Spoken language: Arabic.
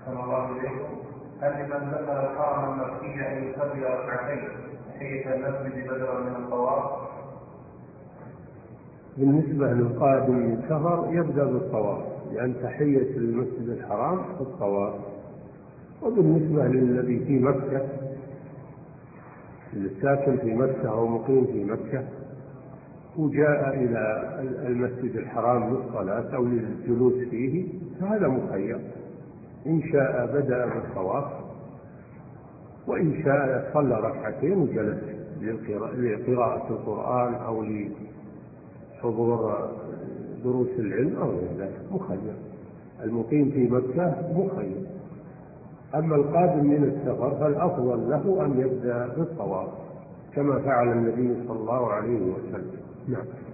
أحسن الله إليكم. هل لمن دخل الحرم المكي أن يصلي ركعتين تحية المسجد بدلا من الطواف؟ بالنسبة للقادم من سفر يبدأ بالطواف، لأن تحية المسجد الحرام الطواف. وبالنسبة للذي في مكة، الساكن في مكة أو مقيم في مكة وجاء إلى المسجد الحرام للصلاة أو للجلوس فيه، فهذا مخير، إن شاء بدأ بالطواف، وإن شاء صلى ركعتين وجلس لقراءة القرآن أو لحضور دروس العلم أو غير ذلك، مخير. المقيم في مكة مخير. أما القادم من السفر فالأفضل له أن يبدأ بالطواف كما فعل النبي صلى الله عليه وسلم. نعم.